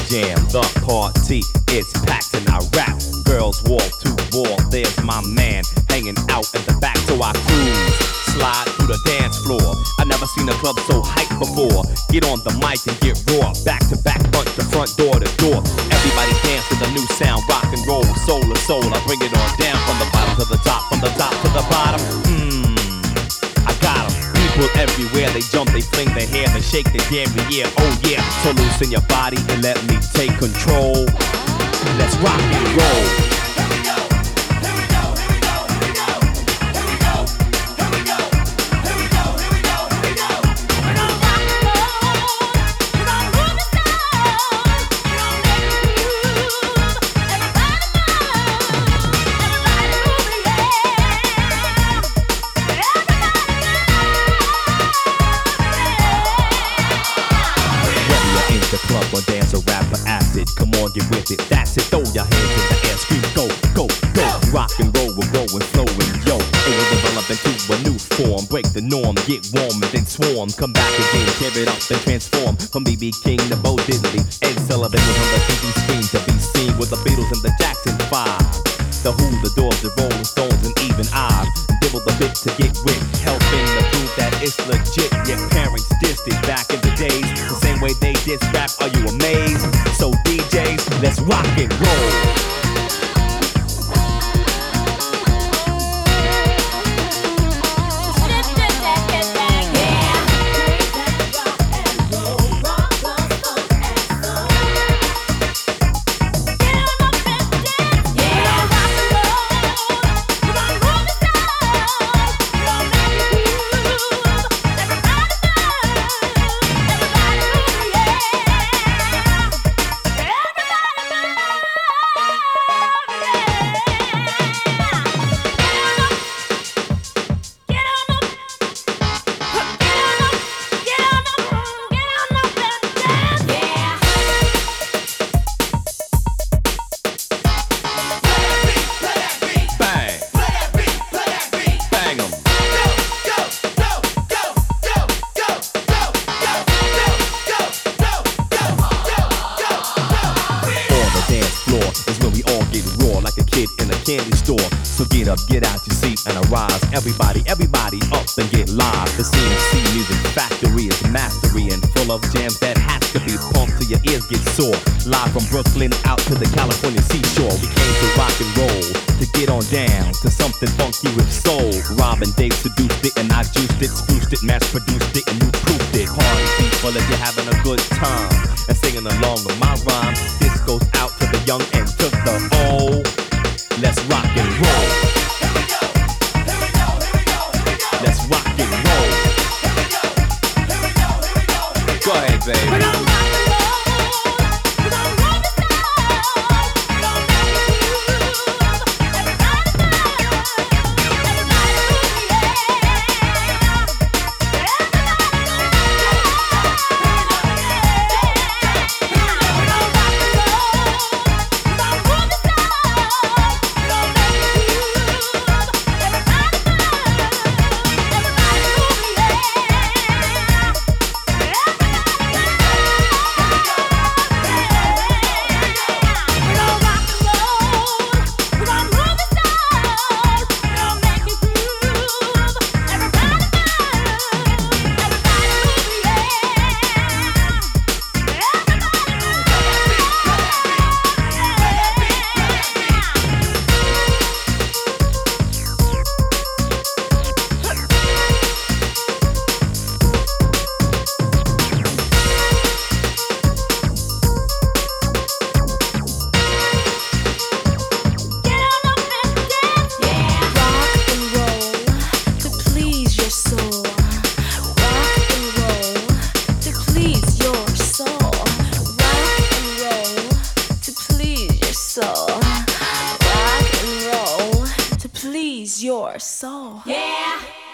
jam, the party is packed and I rap. Girls wall to wall, there's my man hanging out in the back, so I cruise, slide through the dance floor. I never seen a club so hyped before. Get on the mic and get raw, back to back, front to front, door to door. Everybody dance to the new sound, rock and roll, soul to soul. I bring it on down from the bottom to the top, from the top to the bottom. I got 'em. People everywhere, they jump, they fling their hair, they shake their damn yeah, oh yeah. So loosen your body and let me take control. Let's rock and roll. Club or dance or rap or acid, come on, get with it, that's it. Throw your hands in the air, scream, go, go, go. Rock and roll, we're growing, flowing, yo. It will develop into a new form, break the norm, get warm and then swarm. Come back again, tear it up and transform. From B.B. King to Bo Diddley, Ed Sullivan was on the TV screen to be seen with the Beatles and the Jackson 5. The Who, the Doors, the Rolling Stones, and even I dibble the bit to get with, helping to prove that it's legit. Your parents dissed it back in the days, the same way they diss rap. Are you amazed? So DJs, let's rock and roll. Candy store, so get up, get out your seat and arise. Everybody up and get live. The CNC Music Factory is mastery and full of jams that has to be pumped till your ears get sore. Live from Brooklyn out to the California seashore, we came to rock and roll, to get on down to something funky with soul. Rob and Dave seduced it and I juiced it, spruced it, mass produced it and you proofed it. Party people if you're having a good time and singing along with my rhyme. This goes out to the young and to the old. Let's rock and roll. Here we go. Here we go. Here we go. Here we go. Let's rock and roll. Here we go. Here we go. Here we go. Here we go. Go ahead, baby. We're gonna rock and roll. We're gonna roll the style. We're gonna make it move. Everybody move. Everybody move, your soul. Yeah.